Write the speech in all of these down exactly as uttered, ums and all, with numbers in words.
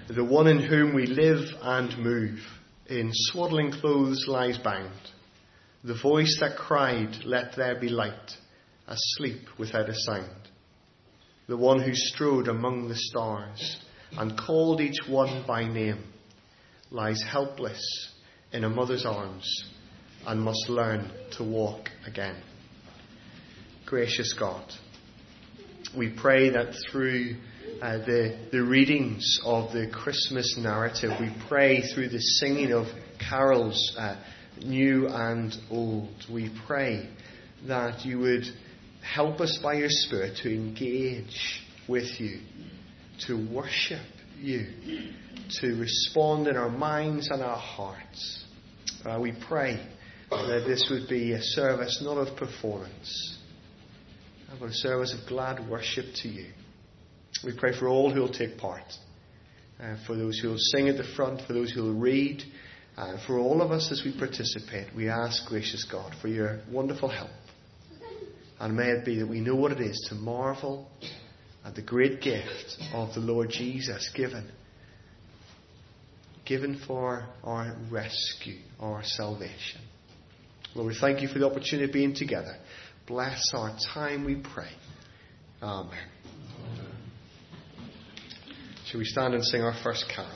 the one in whom we live and move, in swaddling clothes lies bound. The voice that cried, "Let there be light," asleep without a sound. The one who strode among the stars and called each one by name lies helpless in a mother's arms and must learn to walk again. Gracious God, we pray that through uh, the, the readings of the Christmas narrative, we pray through the singing of carols, uh, new and old, we pray that you would help us by your Spirit to engage with you, to worship you, to respond in our minds and our hearts. Uh, we pray that this would be a service not of performance, but a service of glad worship to you. We pray for all who will take part, uh, for those who will sing at the front, for those who will read, uh, for all of us as we participate. We ask, gracious God, for your wonderful help. And may it be that we know what it is to marvel at the great gift of the Lord Jesus given, given for our rescue, our salvation. Lord, we thank you for the opportunity of being together. Bless our time, we pray. Amen. Shall we stand and sing our first carol?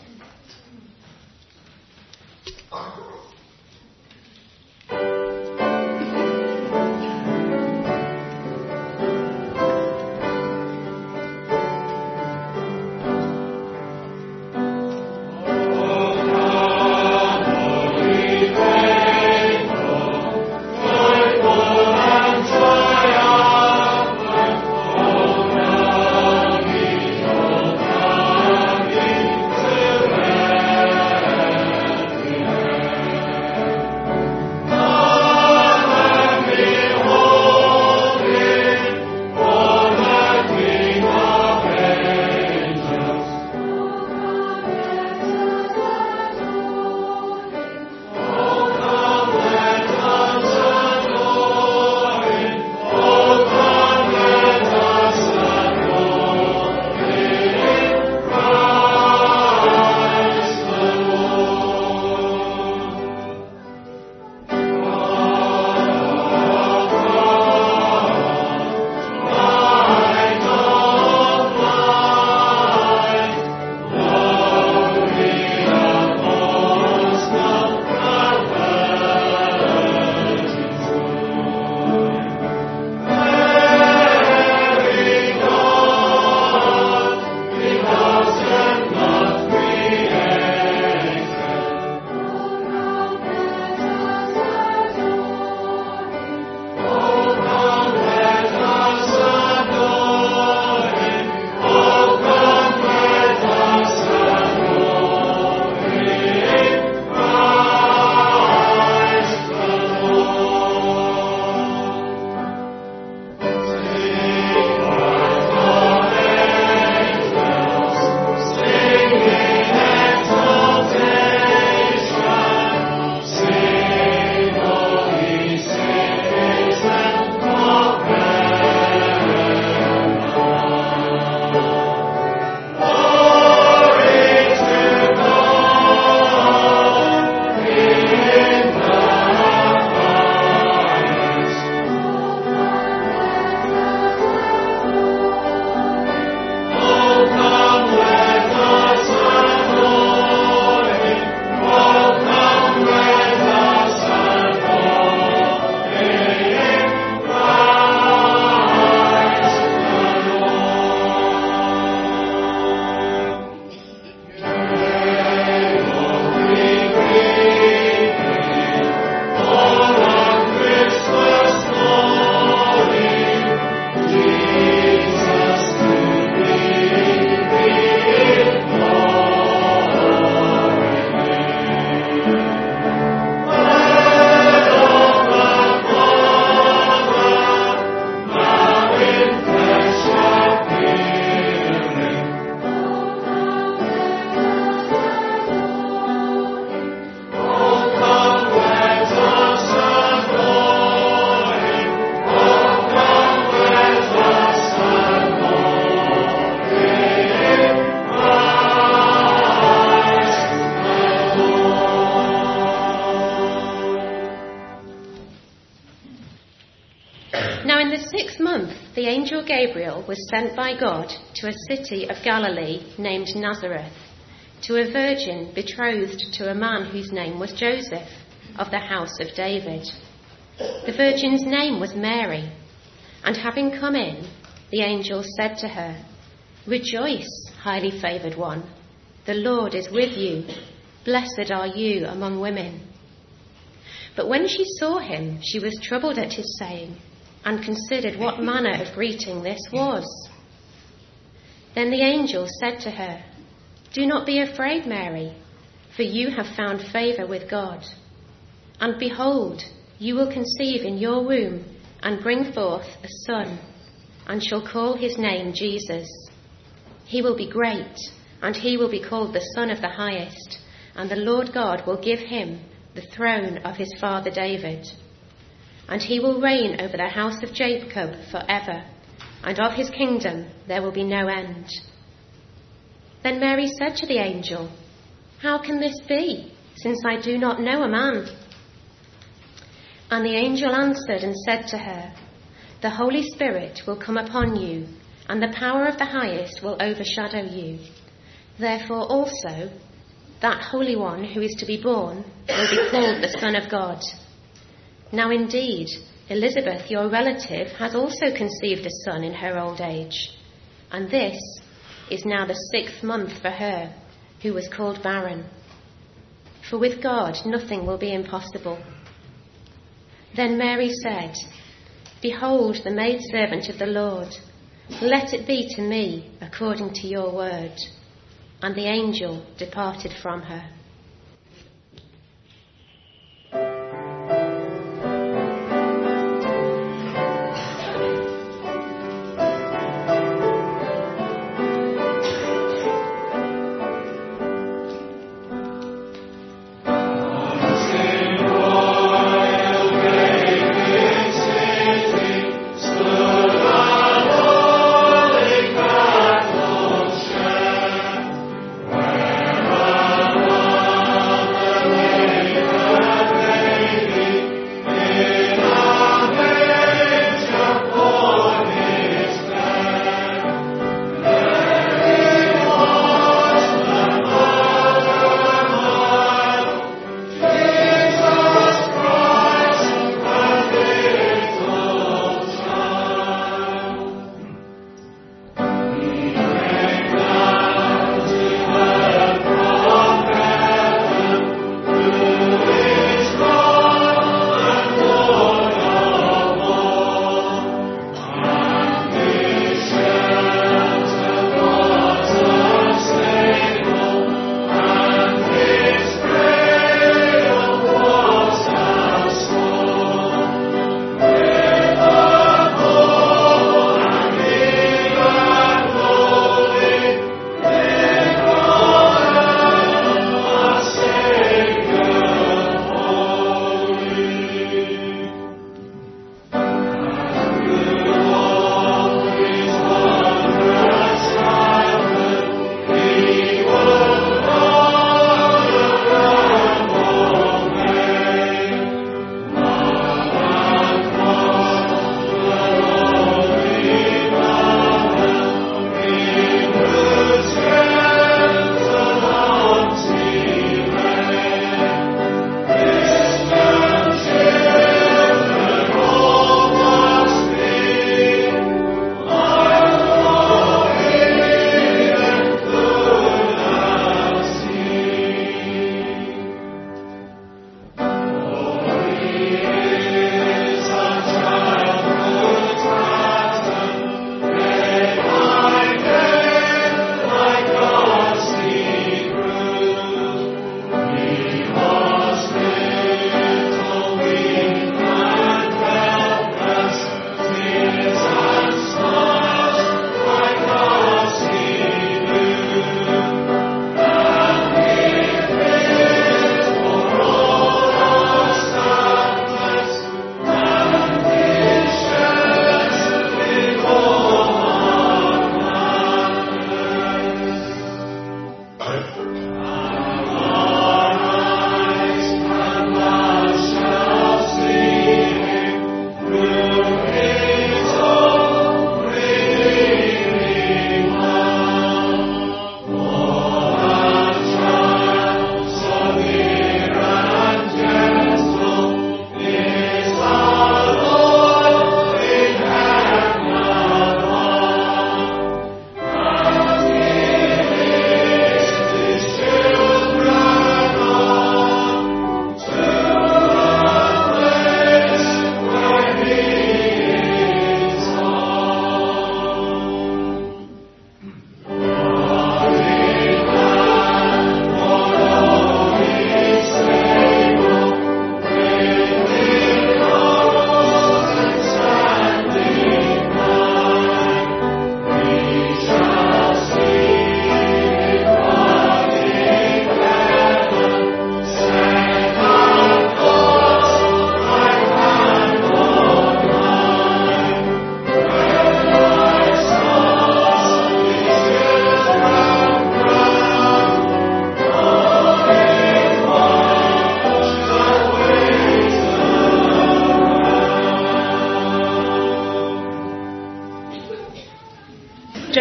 the angel Gabriel was sent by God to a city of Galilee named Nazareth, to a virgin betrothed to a man whose name was Joseph, of the house of David. The virgin's name was Mary, and having come in, the angel said to her, "Rejoice, highly favoured one, the Lord is with you. Blessed are you among women." But when she saw him, she was troubled at his saying, and considered what manner of greeting this was. Then the angel said to her, "Do not be afraid, Mary, for you have found favour with God. And behold, you will conceive in your womb and bring forth a son, and shall call his name Jesus. He will be great, and he will be called the Son of the Highest, and the Lord God will give him the throne of his father David. And he will reign over the house of Jacob forever, and of his kingdom there will be no end." Then Mary said to the angel, "How can this be, since I do not know a man?" And the angel answered and said to her, "The Holy Spirit will come upon you, and the power of the Highest will overshadow you. Therefore also, that Holy One who is to be born will be called the Son of God. Now indeed, Elizabeth, your relative, has also conceived a son in her old age, and this is now the sixth month for her, who was called barren. For with God nothing will be impossible." Then Mary said, "Behold the maidservant of the Lord. Let it be to me according to your word." And the angel departed from her.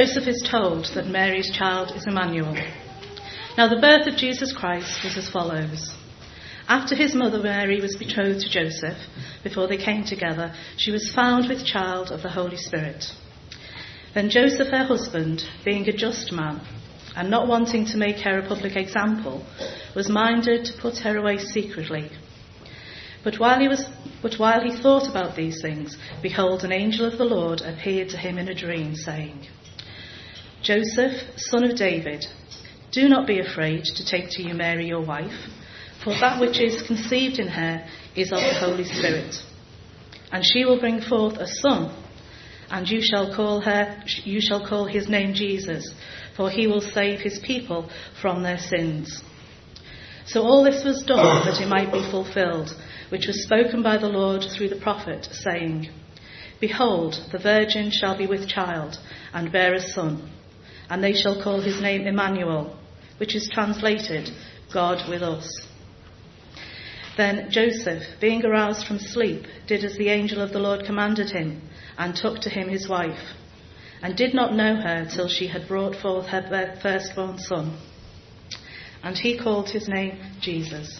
Joseph is told that Mary's child is Emmanuel. Now the birth of Jesus Christ was as follows. After his mother Mary was betrothed to Joseph, before they came together, she was found with child of the Holy Spirit. Then Joseph, her husband, being a just man, and not wanting to make her a public example, was minded to put her away secretly. But while he was, but while he thought about these things, behold, an angel of the Lord appeared to him in a dream, saying, Joseph, son of David, do not be afraid to take to you Mary your wife, for that which is conceived in her is of the Holy Spirit. And she will bring forth a son, and you shall call her, you shall call his name Jesus, for he will save his people from their sins. So all this was done that it might be fulfilled, which was spoken by the Lord through the prophet, saying, Behold, the virgin shall be with child, and bear a son, and they shall call his name Emmanuel, which is translated, God with us. Then Joseph, being aroused from sleep, did as the angel of the Lord commanded him, and took to him his wife, and did not know her till she had brought forth her firstborn son. And he called his name Jesus.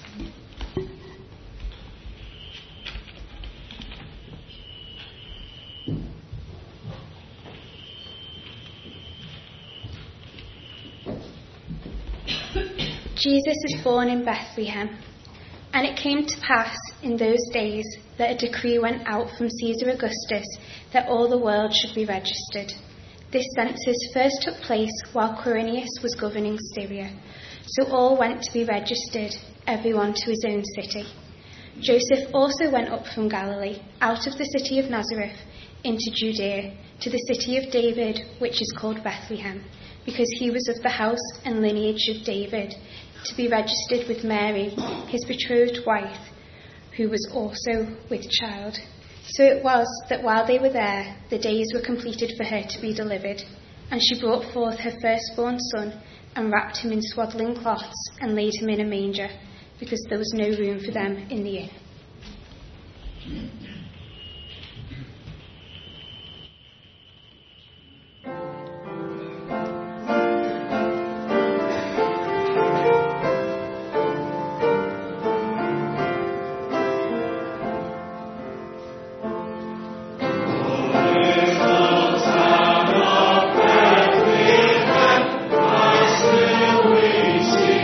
Jesus is born in Bethlehem. And it came to pass in those days that a decree went out from Caesar Augustus that all the world should be registered. This census first took place while Quirinius was governing Syria. So all went to be registered, everyone to his own city. Joseph also went up from Galilee, out of the city of Nazareth, into Judea, to the city of David, which is called Bethlehem, because he was of the house and lineage of David, to be registered with Mary, his betrothed wife, who was also with child. So it was that while they were there, the days were completed for her to be delivered. And she brought forth her firstborn son, and wrapped him in swaddling cloths, and laid him in a manger, because there was no room for them in the inn.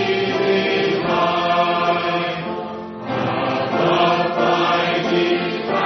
Bye.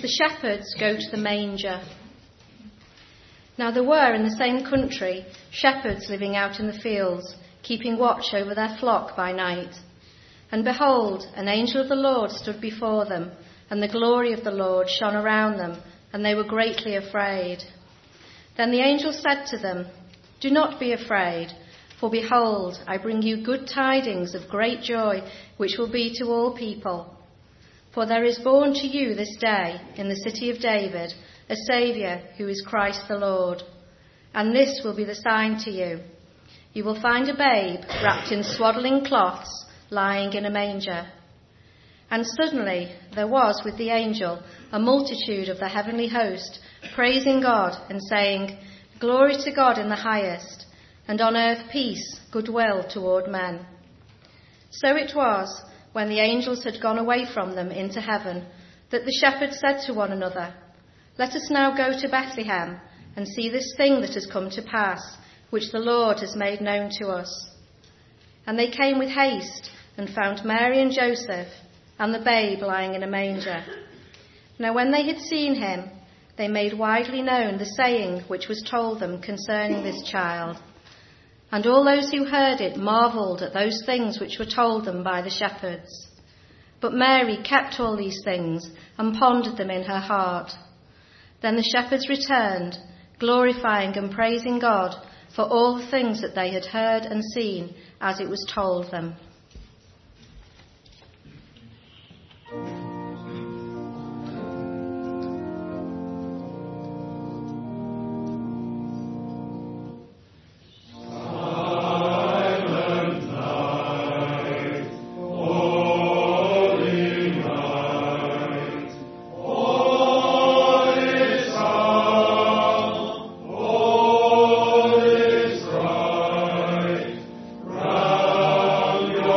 the shepherds go to the manger. Now there were in the same country shepherds living out in the fields, keeping watch over their flock by night. And behold, an angel of the Lord stood before them, and the glory of the Lord shone around them, and they were greatly afraid. Then the angel said to them, "Do not be afraid, for behold, I bring you good tidings of great joy, which will be to all people. For there is born to you this day in the city of David a Saviour, who is Christ the Lord. And this will be the sign to you. You will find a babe wrapped in swaddling cloths, lying in a manger." And suddenly there was with the angel a multitude of the heavenly host, praising God and saying, "Glory to God in the highest, and on earth peace, goodwill toward men." So it was, when the angels had gone away from them into heaven, that the shepherds said to one another, "Let us now go to Bethlehem and see this thing that has come to pass, which the Lord has made known to us." And they came with haste and found Mary and Joseph and the babe lying in a manger. Now when they had seen him, they made widely known the saying which was told them concerning this child. And all those who heard it marvelled at those things which were told them by the shepherds. But Mary kept all these things and pondered them in her heart. Then the shepherds returned, glorifying and praising God for all the things that they had heard and seen as it was told them. Your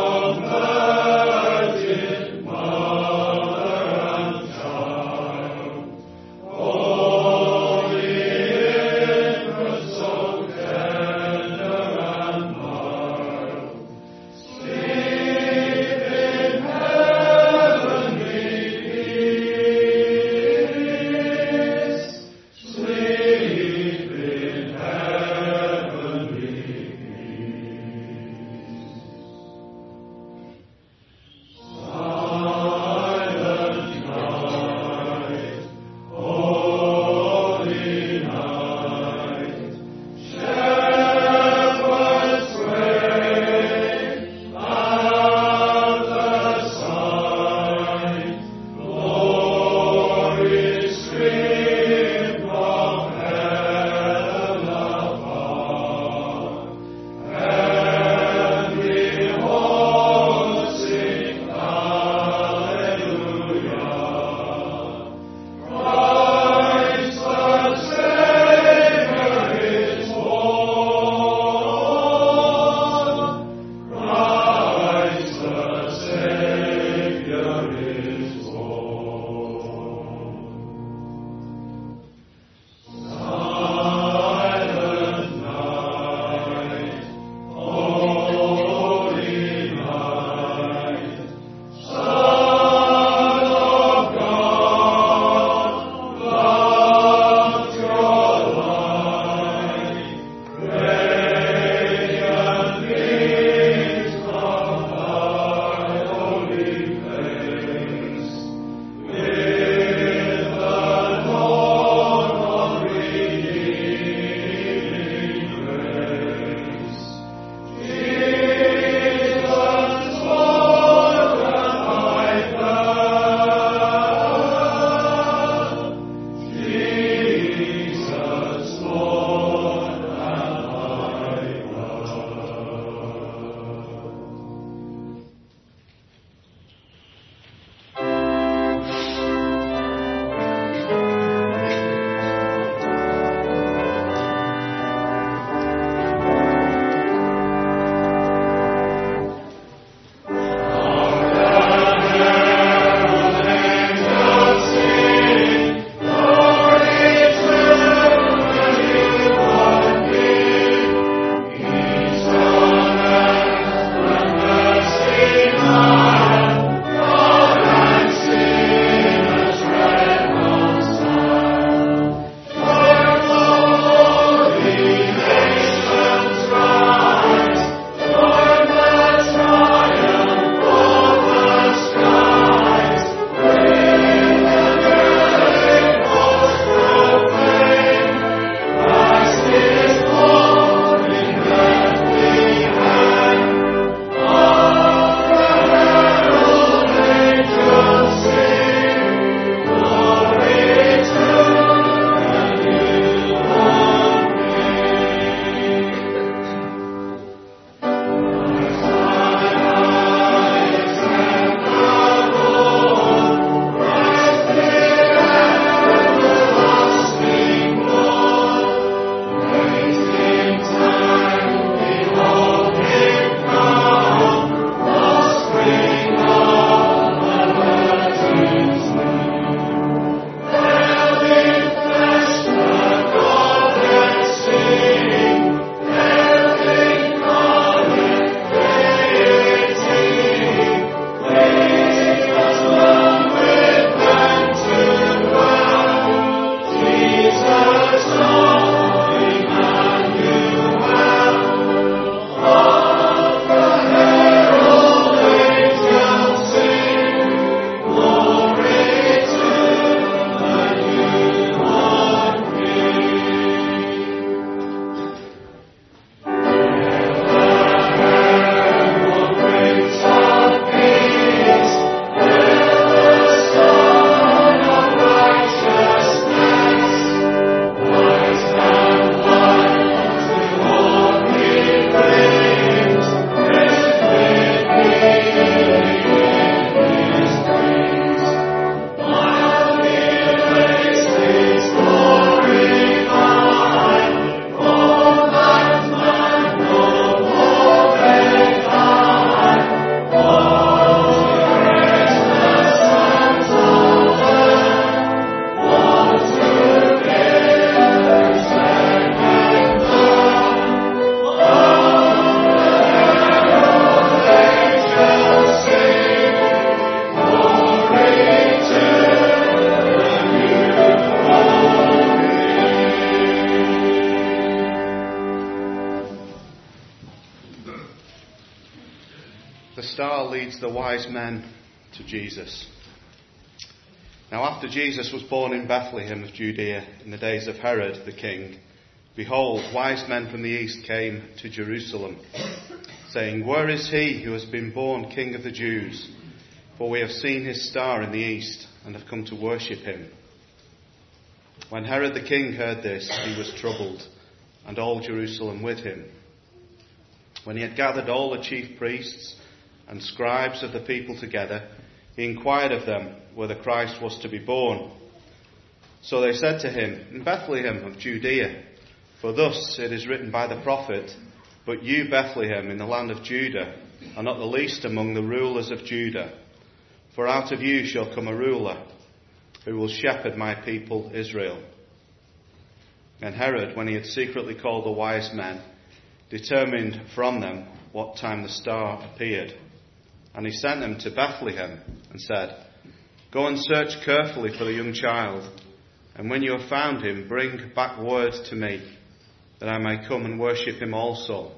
The star leads the wise men to Jesus. Now after Jesus was born in Bethlehem of Judea in the days of Herod the king, behold, wise men from the east came to Jerusalem, saying, "Where is he who has been born King of the Jews? For we have seen his star in the east and have come to worship him." When Herod the king heard this, he was troubled, and all Jerusalem with him. When he had gathered all the chief priests and scribes of the people together, he inquired of them whether Christ was to be born. So they said to him, "In Bethlehem of Judea, for thus it is written by the prophet, 'But you, Bethlehem, in the land of Judah, are not the least among the rulers of Judah. For out of you shall come a ruler, who will shepherd my people Israel.'" And Herod, when he had secretly called the wise men, determined from them what time the star appeared. And he sent them to Bethlehem and said, "Go and search carefully for the young child, and when you have found him, bring back word to me, that I may come and worship him also."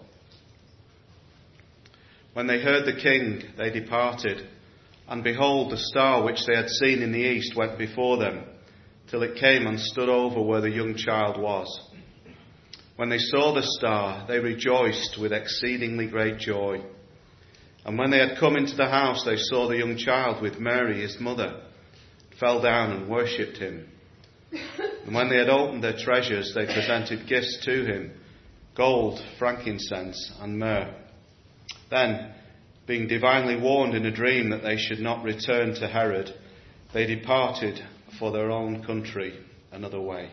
When they heard the king, they departed, and behold, the star which they had seen in the east went before them, till it came and stood over where the young child was. When they saw the star, they rejoiced with exceedingly great joy. And when they had come into the house, they saw the young child with Mary, his mother, fell down and worshipped him. And when they had opened their treasures, they presented gifts to him, gold, frankincense, and myrrh. Then, being divinely warned in a dream that they should not return to Herod, they departed for their own country another way.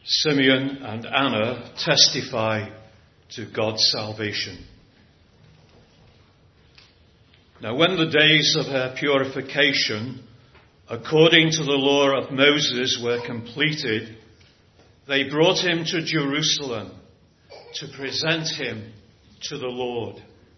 Simeon and Anna testify to God's salvation. Now, when the days of her purification, according to the law of Moses, were completed, they brought him to Jerusalem to present him to the Lord.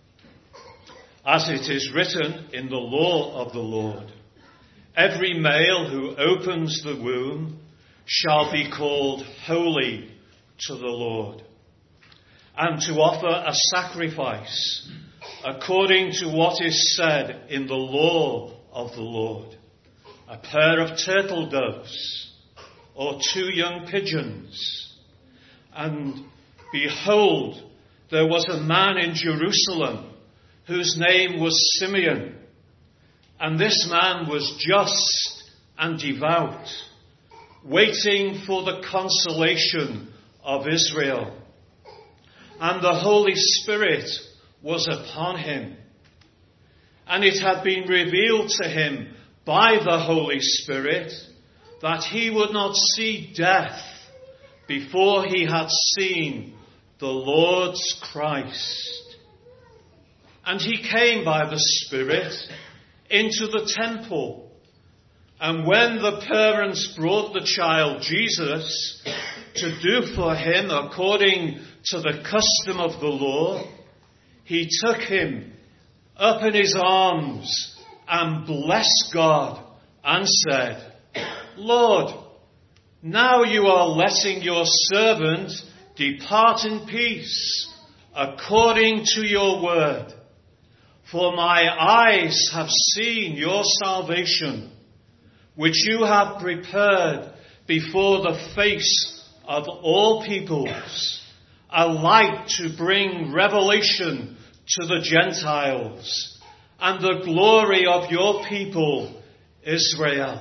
As it is written in the law of the Lord, every male who opens the womb shall be called holy to the Lord, and to offer a sacrifice according to what is said in the law of the Lord, a pair of turtle doves or two young pigeons. And behold, there was a man in Jerusalem whose name was Simeon, and this man was just and devout, waiting for the consolation of Israel. And the Holy Spirit was upon him, and it had been revealed to him by the Holy Spirit that he would not see death before he had seen the Lord's Christ. And he came by the Spirit into the temple. And when the parents brought the child Jesus to do for him according to the custom of the law, he took him up in his arms and blessed God and said, Lord, now you are letting your servant depart in peace according to your word. For my eyes have seen your salvation, which you have prepared before the face of all peoples, a light to bring revelation to the Gentiles, and the glory of your people Israel.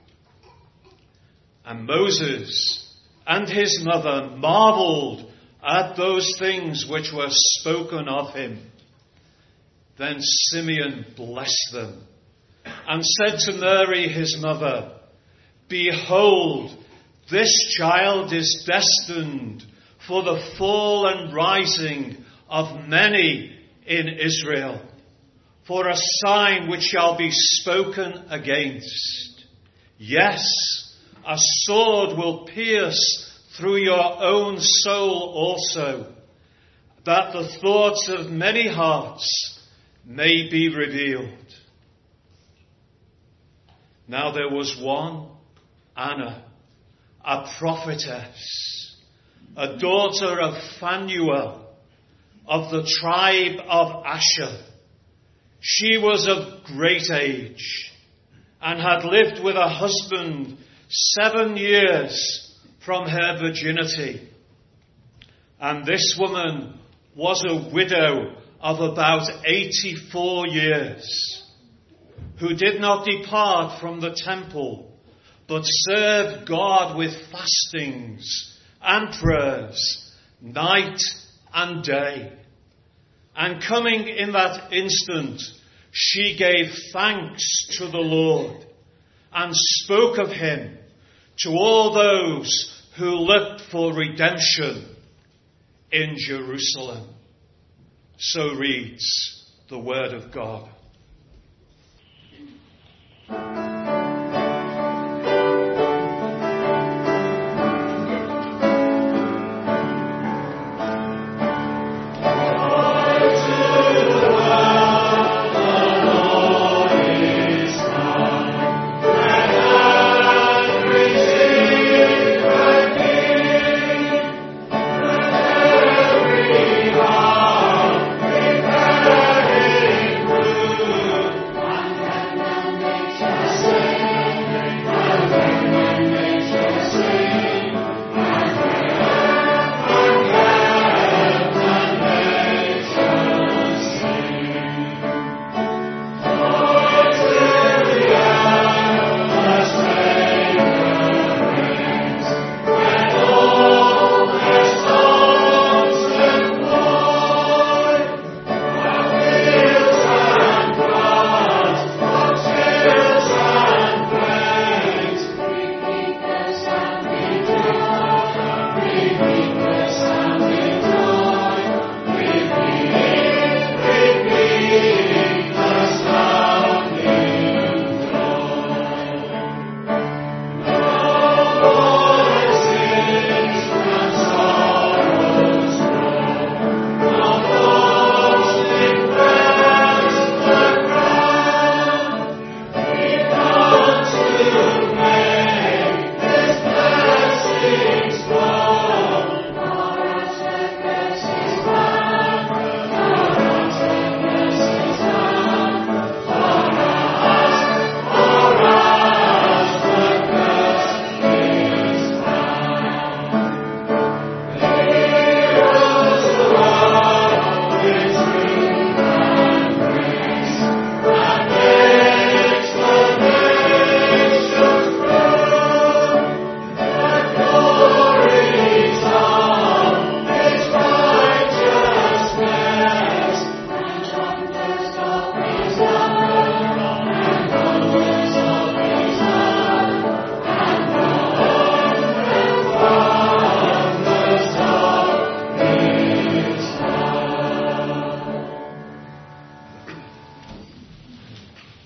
And Moses and his mother marveled at those things which were spoken of him. Then Simeon blessed them and said to Mary his mother, Behold, this child is destined for the fall and rising of many in Israel, for a sign which shall be spoken against. Yes, a sword will pierce through your own soul also, that the thoughts of many hearts may be revealed. Now there was one, Anna, a prophetess, a daughter of Phanuel, of the tribe of Asher. She was of great age, and had lived with a husband seven years from her virginity. And this woman was a widow of about eighty-four years, who did not depart from the temple, but served God with fastings and prayers, night and day. And coming in that instant, she gave thanks to the Lord, and spoke of him to all those who looked for redemption in Jerusalem. So reads the word of God. Through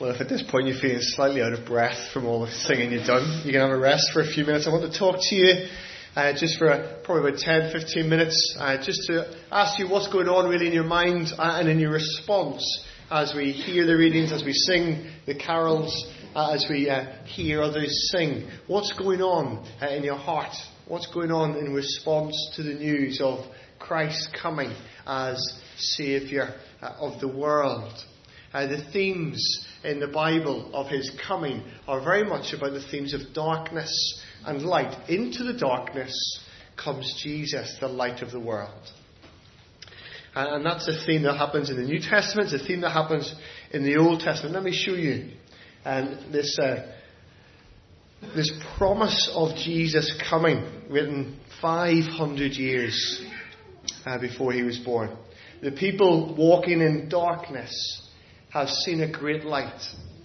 Well, if at this point you're feeling slightly out of breath from all the singing you've done, you can have a rest for a few minutes. I want to talk to you uh, just for a, probably about ten, fifteen minutes, uh, just to ask you what's going on really in your mind uh, and in your response as we hear the readings, as we sing the carols, uh, as we uh, hear others sing. What's going on uh, in your heart? What's going on in response to the news of Christ coming as Saviour uh, of the world? Uh, the themes in the Bible of his coming are very much about the themes of darkness and light. Into the darkness comes Jesus, the light of the world. And, and that's a theme that happens in the New Testament. It's a theme that happens in the Old Testament. Let me show you um, this, uh, this promise of Jesus coming, written five hundred years uh, before he was born. The people walking in darkness have seen a great light.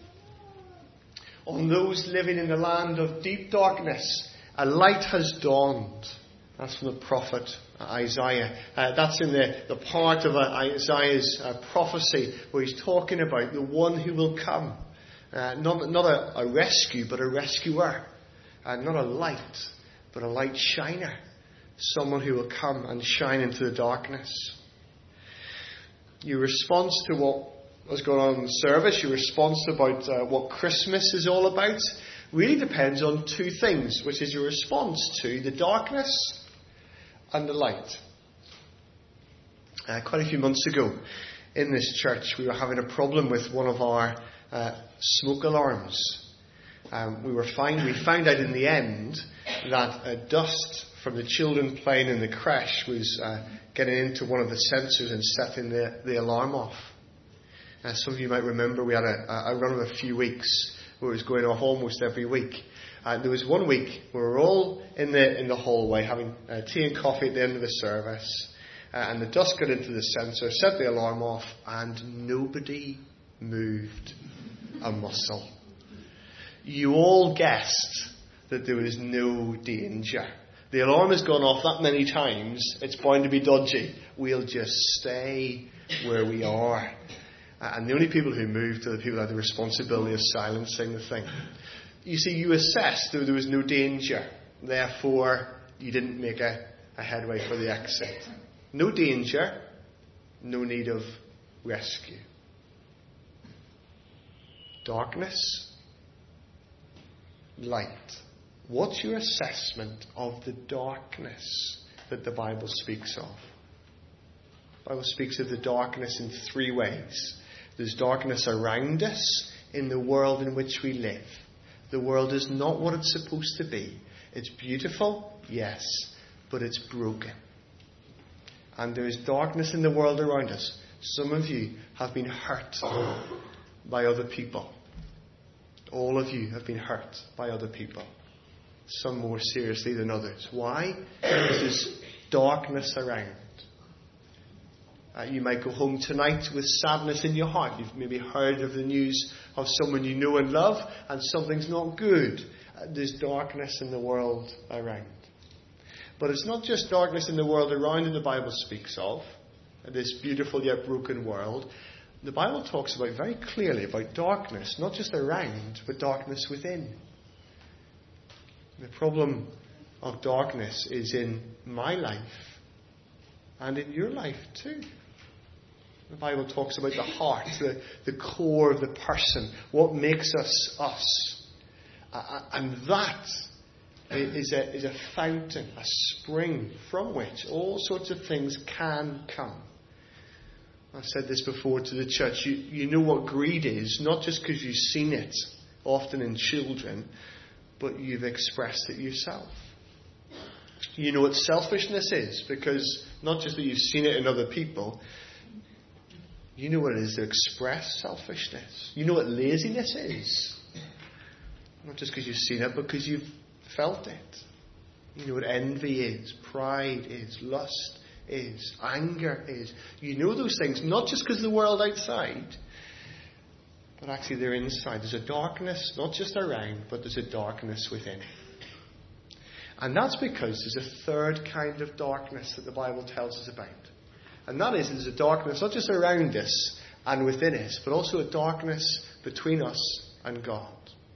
On those living in the land of deep darkness, a light has dawned. That's from the prophet Isaiah. Uh, that's in the, the part of uh, Isaiah's uh, prophecy where he's talking about the one who will come. Uh, not not a, a rescue, but a rescuer. Uh, not a light, but a light shiner. Someone who will come and shine into the darkness. Your response to what was going on in the service, your response about uh, what Christmas is all about, really depends on two things, which is your response to the darkness and the light. Uh, quite a few months ago in this church, we were having a problem with one of our uh, smoke alarms. Um, we were find, we found out in the end that uh, dust from the children playing in the creche was uh, getting into one of the sensors and setting the, the alarm off. Uh, some of you might remember we had a, a run of a few weeks where it was going off almost every week. And there was one week where we were all in the in the hallway having uh, tea and coffee at the end of the service, uh, and the dust got into the sensor, set the alarm off, and nobody moved a muscle. You all guessed that there was no danger. The alarm has gone off that many times, it's bound to be dodgy. We'll just stay where we are. And the only people who moved are the people who had the responsibility of silencing the thing. You see, you assessed that there was no danger. Therefore, you didn't make a, a headway for the exit. No danger, no need of rescue. Darkness, light. What's your assessment of the darkness that the Bible speaks of? The Bible speaks of the darkness in three ways. There's darkness around us in the world in which we live. The world is not what it's supposed to be. It's beautiful, yes, but it's broken. And there is darkness in the world around us. Some of you have been hurt by other people. All of you have been hurt by other people. Some more seriously than others. Why? Because there's darkness around. Uh, you might go home tonight with sadness in your heart. You've maybe heard of the news of someone you know and love, and something's not good. Uh, there's darkness in the world around. But it's not just darkness in the world around that the Bible speaks of, this beautiful yet broken world. The Bible talks about very clearly about darkness, not just around, but darkness within. The problem of darkness is in my life and in your life too. The Bible talks about the heart, the, the core of the person, what makes us us. Uh, and that is a, is a fountain, a spring from which all sorts of things can come. I've said this before to the church. You, you know what greed is, not just because you've seen it, often in children, but you've expressed it yourself. You know what selfishness is, because not just that you've seen it in other people, you know what it is to express selfishness. You know what laziness is. Not just because you've seen it, but because you've felt it. You know what envy is, pride is, lust is, anger is. You know those things, not just because of the world outside, but actually they're inside. There's a darkness, not just around, but there's a darkness within. And that's because there's a third kind of darkness that the Bible tells us about. And that is, there's a darkness not just around us and within us, but also a darkness between us and God.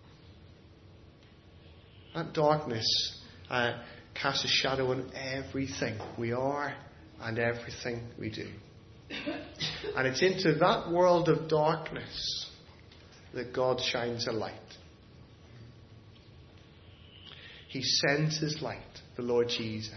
That darkness uh, casts a shadow on everything we are and everything we do. And it's into that world of darkness that God shines a light. He sends his light, the Lord Jesus,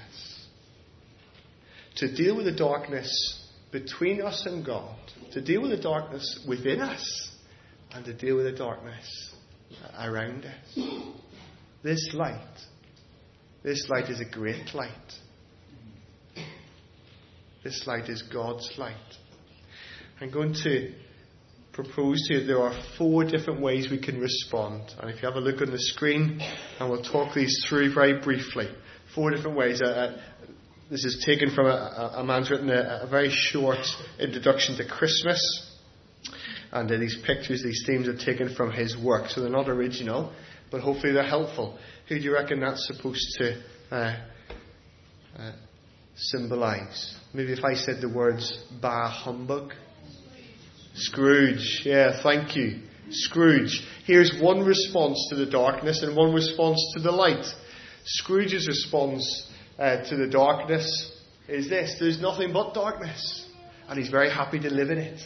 to deal with the darkness between us and God, to deal with the darkness within us, and to deal with the darkness around us. This light, this light is a great light. This light is God's light. I'm going to propose to you there are four different ways we can respond. And if you have a look on the screen, and we'll talk these through very briefly. Four different ways. Uh, this is taken from a, a man's written a, a very short introduction to Christmas. And uh, these pictures, these themes are taken from his work. So they're not original, but hopefully they're helpful. Who do you reckon that's supposed to uh, uh, symbolise? Maybe if I said the words, bah humbug. Scrooge, yeah, thank you. Scrooge. Here's one response to the darkness and one response to the light. Scrooge's response uh, to the darkness is this: there's nothing but darkness, and he's very happy to live in it.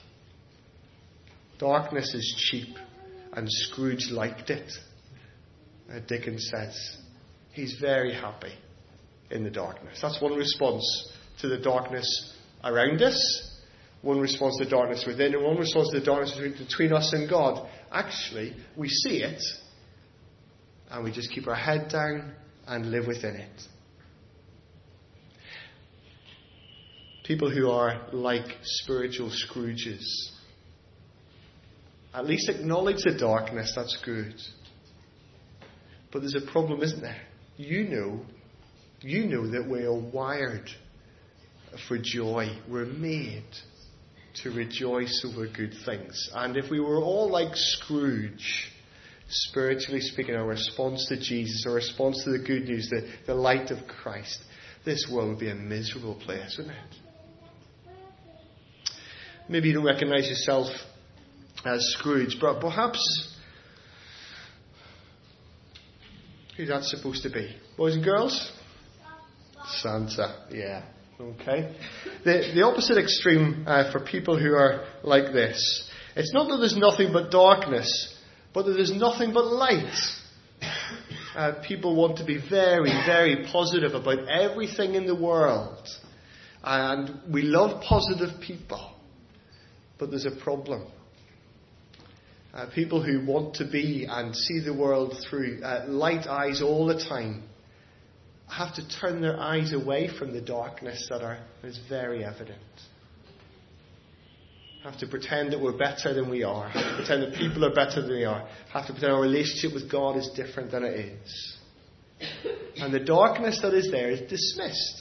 Darkness is cheap, and Scrooge liked it. Uh, Dickens says he's very happy in the darkness. That's one response to the darkness around us. One response to the darkness within, and one response to the darkness between us and God. Actually, we see it, and we just keep our head down and live within it. People who are like spiritual Scrooges at least acknowledge the darkness. That's good. But there's a problem, isn't there? You know, you know that we are wired for joy. We're made to rejoice over good things. And if we were all like Scrooge, spiritually speaking, our response to Jesus, our response to the good news, the, the light of Christ, this world would be a miserable place, wouldn't it? Maybe you don't recognise yourself as Scrooge, but perhaps who's that supposed to be? Boys and girls? Santa, yeah. Okay. The the opposite extreme uh, for people who are like this. It's not that there's nothing but darkness, but that there's nothing but light. Uh, people want to be very, very positive about everything in the world. And we love positive people. But there's a problem. Uh, people who want to be and see the world through uh, light eyes all the time have to turn their eyes away from the darkness that are, is very evident. Have to pretend that we're better than we are. Have to pretend that people are better than we are. Have to pretend our relationship with God is different than it is. And the darkness that is there is dismissed.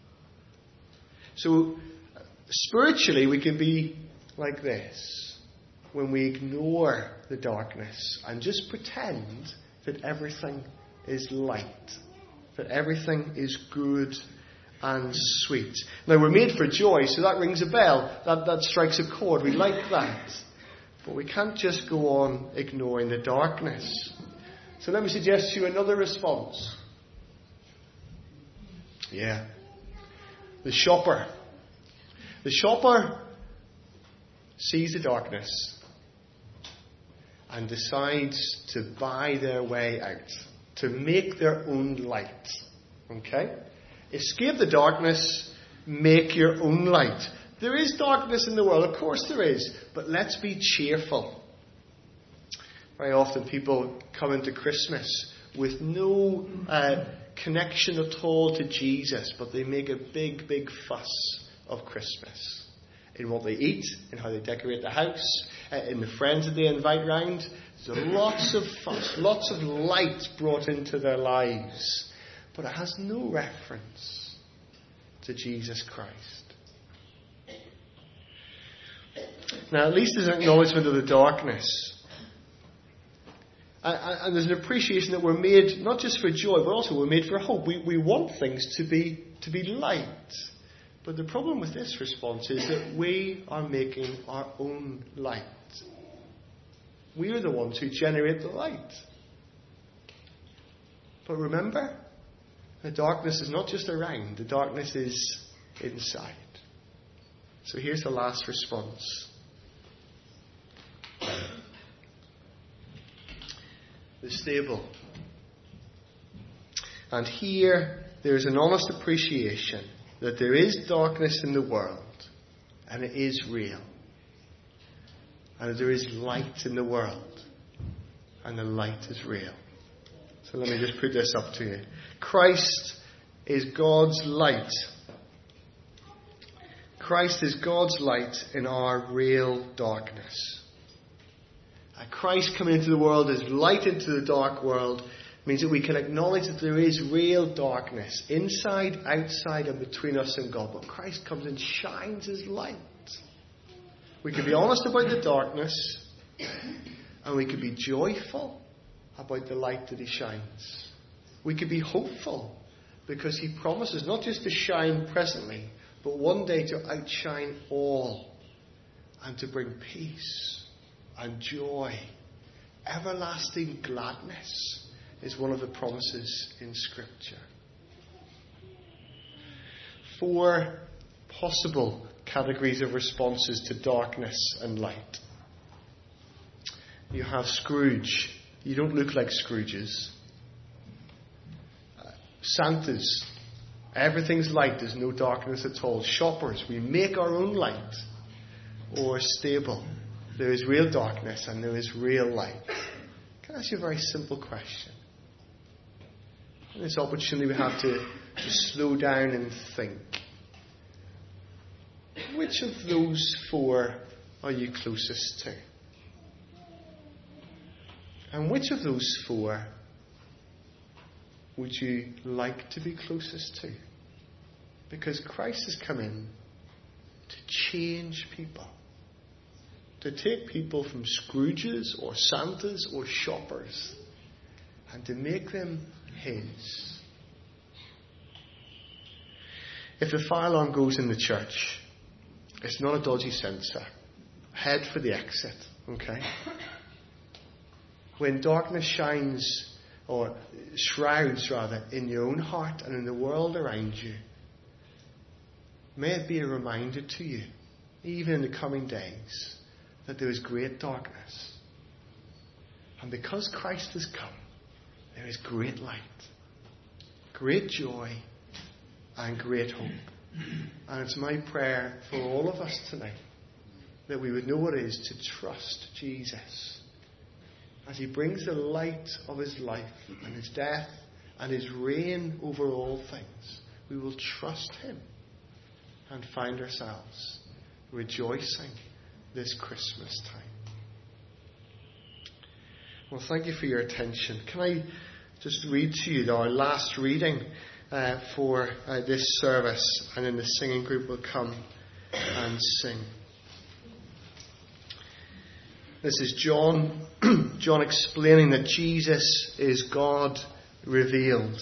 So, spiritually, we can be like this when we ignore the darkness and just pretend that everything is light. That everything is good and sweet. Now, we're made for joy, so that rings a bell. That, that strikes a chord. We like that. But we can't just go on ignoring the darkness. So let me suggest to you another response. Yeah. The shopper. The shopper sees the darkness and decides to buy their way out. To make their own light. Okay? Escape the darkness, make your own light. There is darkness in the world, of course there is, but let's be cheerful. Very often people come into Christmas with no uh, connection at all to Jesus, but they make a big, big fuss of Christmas. In what they eat, in how they decorate the house, uh, in the friends that they invite round. There's lots of fuss, lots of light brought into their lives. But it has no reference to Jesus Christ. Now, at least there's an acknowledgement of the darkness. And, and there's an appreciation that we're made not just for joy, but also we're made for hope. We, we want things to be, to be light. But the problem with this response is that we are making our own light. We are the ones who generate the light. But remember, the darkness is not just around, the darkness is inside. So here's the last response. The stable. And here there is an honest appreciation that there is darkness in the world, and it is real. And there is light in the world, and the light is real. So let me just put this up to you. Christ is God's light. Christ is God's light in our real darkness. And Christ coming into the world as light into the dark world means that we can acknowledge that there is real darkness inside, outside, and between us and God. But Christ comes and shines His light. We can be honest about the darkness, and we can be joyful about the light that He shines. We can be hopeful because He promises not just to shine presently, but one day to outshine all and to bring peace and joy. Everlasting gladness is one of the promises in Scripture. Four possible categories of responses to darkness and light. You have Scrooge. You don't look like Scrooges. Uh, Santas. Everything's light. There's no darkness at all. Shoppers. We make our own light. Or stable. There is real darkness and there is real light. Can I ask you a very simple question? In this opportunity we have to, to slow down and think. Which of those four are you closest to? And which of those four would you like to be closest to? Because Christ has come in to change people. To take people from Scrooges or Santas or shoppers and to make them His. If the fire alarm goes in the church, it's not a dodgy sensor. Head for the exit, okay? When darkness shines, or shrouds rather, in your own heart and in the world around you, may it be a reminder to you, even in the coming days, that there is great darkness. And because Christ has come, there is great light, great joy, and great hope. And it's my prayer for all of us tonight that we would know what it is to trust Jesus as He brings the light of His life and His death and His reign over all things. We will trust Him and find ourselves rejoicing this Christmas time. Well, thank you for your attention. Can I just read to you our last reading uh, for uh, this service, and then the singing group will come and sing. This is John, John explaining that Jesus is God revealed.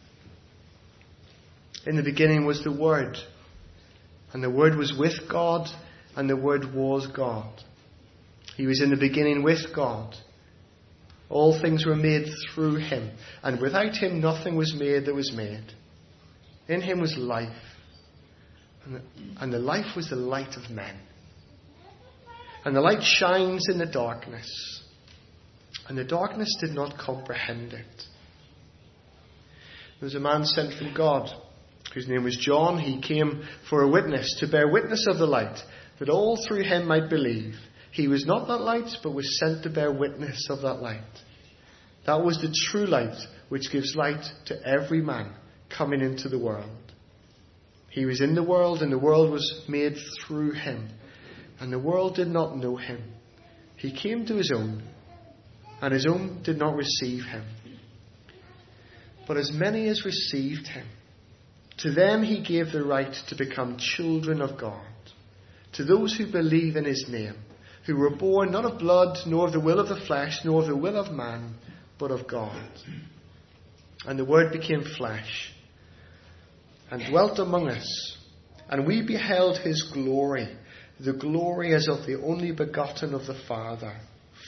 In the beginning was the Word, and the Word was with God, and the Word was God. He was in the beginning with God. All things were made through Him, and without Him nothing was made that was made. In Him was life, and the, and the life was the light of men. And the light shines in the darkness, and the darkness did not comprehend it. There was a man sent from God, whose name was John. He came for a witness, to bear witness of the light, that all through him might believe. He was not that light, but was sent to bear witness of that light. That was the true light, which gives light to every man coming into the world. He was in the world, and the world was made through him, and the world did not know him. He came to his own, and his own did not receive him. But as many as received him, to them he gave the right to become children of God, to those who believe in his name, who were born not of blood, nor of the will of the flesh, nor of the will of man, but of God. And the Word became flesh, and dwelt among us, and we beheld his glory, the glory as of the only begotten of the Father,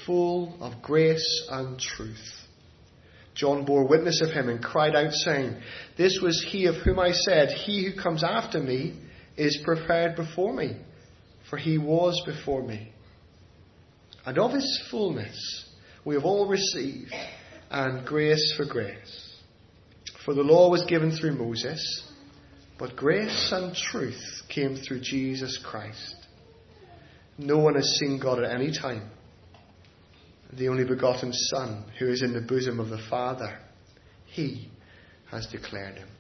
full of grace and truth. John bore witness of him and cried out, saying, This was he of whom I said, He who comes after me is prepared before me, for he was before me. And of his fullness we have all received, and grace for grace. For the law was given through Moses, but grace and truth came through Jesus Christ. No one has seen God at any time. The only begotten Son, who is in the bosom of the Father, he has declared him.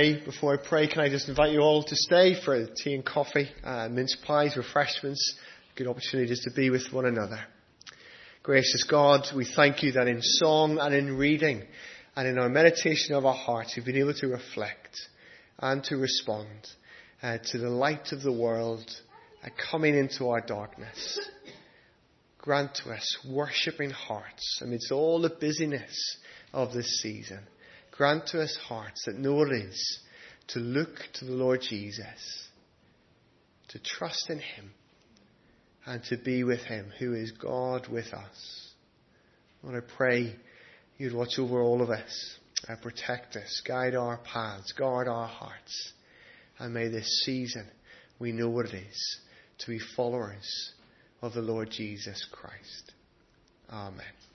pray. Before I pray, can I just invite you all to stay for tea and coffee, uh, mince pies, refreshments, good opportunities to be with one another. Gracious God, we thank you that in song and in reading and in our meditation of our hearts, we've been able to reflect and to respond uh, to the light of the world uh, coming into our darkness. Grant to us worshipping hearts amidst all the busyness of this season. Grant to us hearts that know what it is to look to the Lord Jesus, to trust in him, and to be with him, who is God with us. Lord, I pray you'd watch over all of us, uh, protect us, guide our paths, guard our hearts. And may this season we know what it is to be followers of the Lord Jesus Christ. Amen.